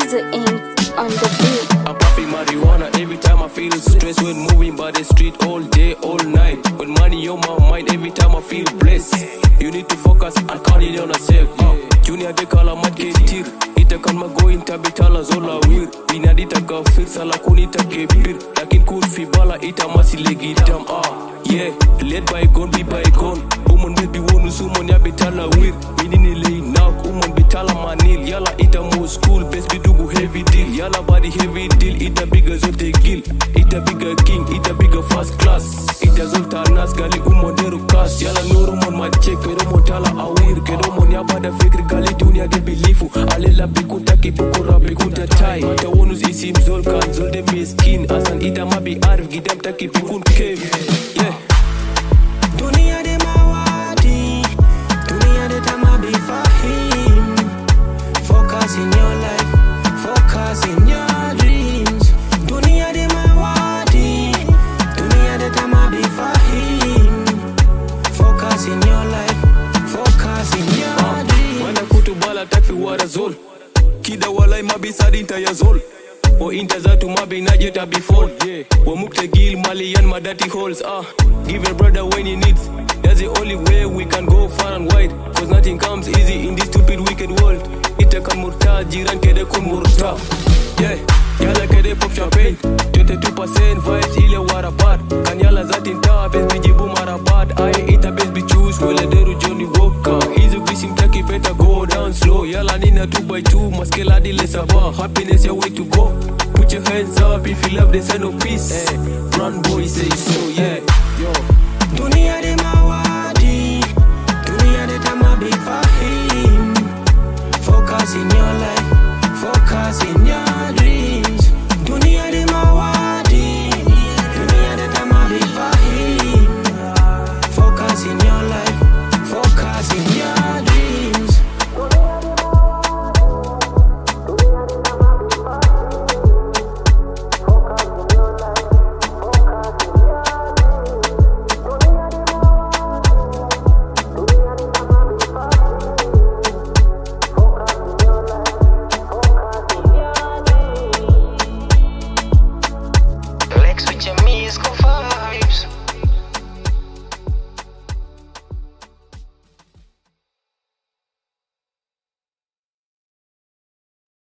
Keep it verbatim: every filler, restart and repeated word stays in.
Easy ink on the beat. I'm puffing marijuana every time I feel stressed. When moving by the street all day, all night. When money on my mind every time I feel blessed. You need to focus and count it on yourself. uh, Junior de kala matketir. Ita kan magoin tabitala zola wir. Binadita gafir sala kunita kebir. Lakin kun fi bala ita masi legidam. Ah yeah, let bygone be bygone. Umon baby wonu sumon ya bitala wir. Minini lay knock umon bitala manil. Yala ita mo school best be dugu heavy deal. Yala body heavy deal. Ita bigger zote gil. Ita bigger king. Ita bigger first class. Ita zolta nas gali umon deru kas. Yala nuru mon ma check. Pero motala awir. Kedo mon ya bada fikri gali dunia de bilifu. Alela bikunta kipukura bikunta tai. Mata wonus isim zol kan zol de miskin. Asan ita mabi arif gidam taki pikun kev. Yeah. Dunia de mawadi, dunia de tamabi fahim. Focus in your life, focus in your dreams. Dunia de mawadi, dunia de tamabi fahim. Focus in your life, focus in your uh, dreams. Mana kutu bala takfi wara zol. Kida walai mabi sadinta ya zol. O inta zatu mabi najeta before. Yeah. Wa mukta gil malian madati holes. Ah, give a brother when he needs. That's the only way we can go far and wide. Cause nothing comes easy in this stupid wicked world. Ita kan murta jiran kede kun murta. Yeah, yala kede pop champagne. twenty-two percent vibes ile warabat. Kan yala zatin ta bes bijibu marabat. Aye ita bes bi choose wele deru Johnny Walker. Easy blissing taki better go down slow. Yala nina two by two maskela di lesaba. Happiness your way to go. Put your hands up if you love the sound of peace. Hey, run boy say so, yeah. Yo.